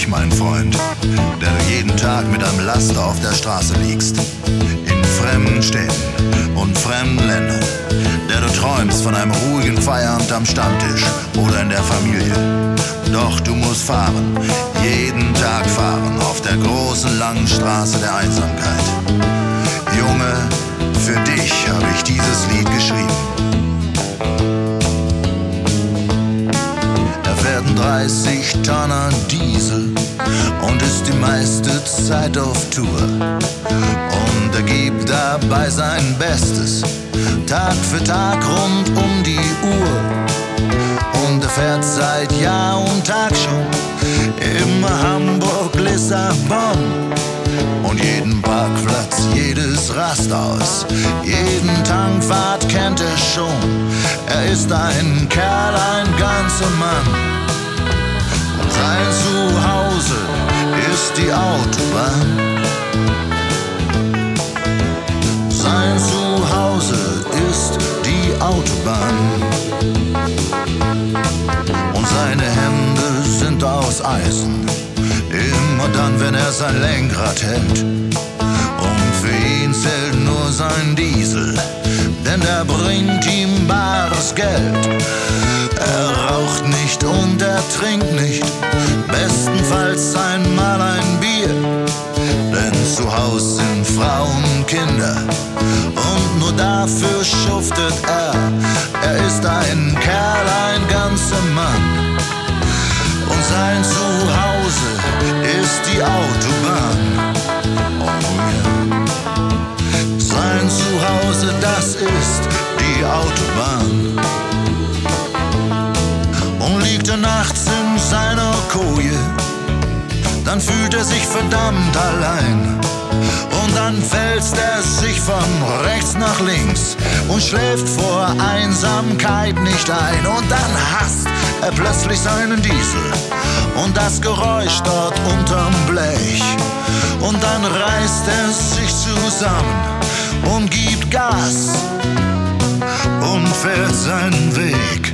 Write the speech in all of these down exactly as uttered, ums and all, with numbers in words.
dich, mein Freund, der du jeden Tag mit einem Laster auf der Straße liegst. In fremden Städten und fremden Ländern, der du träumst von einem ruhigen Feierabend am Stammtisch oder in der Familie. Doch du musst fahren, jeden Tag fahren, auf der großen langen Straße der Einsamkeit. Junge, für dich habe ich dieses Lied geschrieben. Er fährt einen dreißig Tonner Diesel und ist die meiste Zeit auf Tour. Und er gibt dabei sein Bestes, Tag für Tag rund um die Uhr. Und er fährt seit Jahr und Tag schon immer Hamburg, Lissabon. Und jeden Parkplatz, jedes Rasthaus, jeden Tankwart kennt er schon. Er ist ein Kerl, ein ganzer Mann. Und sein Zuhause ist die Autobahn. Sein Zuhause ist die Autobahn. Und seine Hände sind aus Eisen, immer dann, wenn er sein Lenkrad hält. Und für ihn zählt nur sein Diesel, denn der bringt ihm bares Geld. Er raucht nicht und er trinkt nicht, bestenfalls einmal ein Bier. Denn zu Haus sind Frauen und Kinder und nur dafür schuftet er. Er ist ein Kerl, ein ganzer Mann. Und sein Zuhause ist die Autobahn. Oh ja. Sein Zuhause, das ist die Autobahn. Und liegt er nachts in seiner Koje, dann fühlt er sich verdammt allein. Und dann wälzt er sich von rechts nach links und schläft vor Einsamkeit nicht ein. Und dann hasst er plötzlich seinen Diesel und das Geräusch dort unterm Blech. Und dann reißt er sich zusammen und gibt Gas und fährt seinen Weg.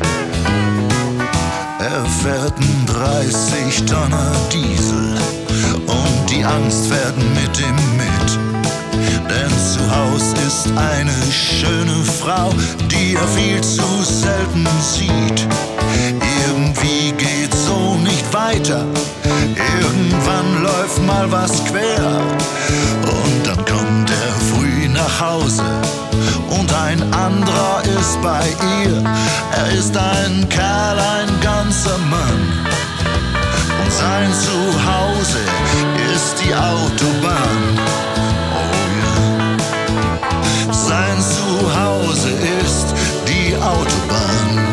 Er fährt einen dreißig Tonner Diesel und die Angst fährt mit ihm mit. Denn zu Haus ist eine schöne Frau, die er viel zu selten sieht. Irgendwie geht's so nicht weiter, irgendwann läuft mal was quer. Und dann kommt er früh nach Hause und ein anderer ist bei ihr. Er ist ein Kerl, ein ganzer Mann. Und sein Zuhause ist die Autobahn. Oh ja. Sein Zuhause ist die Autobahn.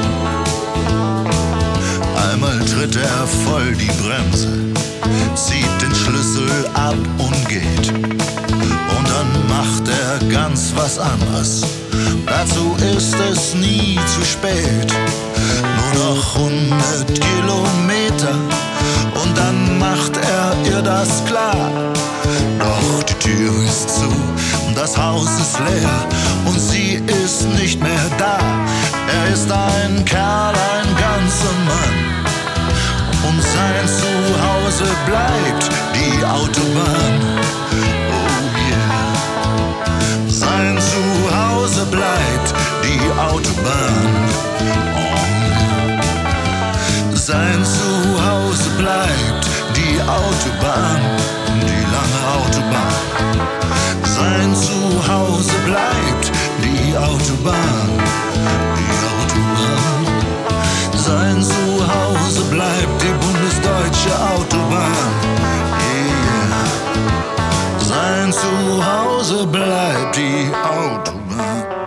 Einmal tritt er voll die Bremse, zieht den Schlüssel ab und geht. Und dann macht er ganz was anderes. Dazu ist es nie zu spät. Nur noch hundert Kilometer und dann macht er ihr das klar. Doch die Tür ist zu, das Haus ist leer und sie ist nicht mehr da. Er ist ein Kerl, ein ganzer Mann. Und sein Zuhause bleibt die Autobahn. Oh yeah. Sein Zuhause bleibt die Autobahn. Oh. Sein Zuhause bleibt die Autobahn, die lange Autobahn. Sein Zuhause bleibt die Autobahn, die Autobahn. Sein Zuhause bleibt die bundesdeutsche Autobahn. Yeah. Sein Zuhause bleibt die Autobahn.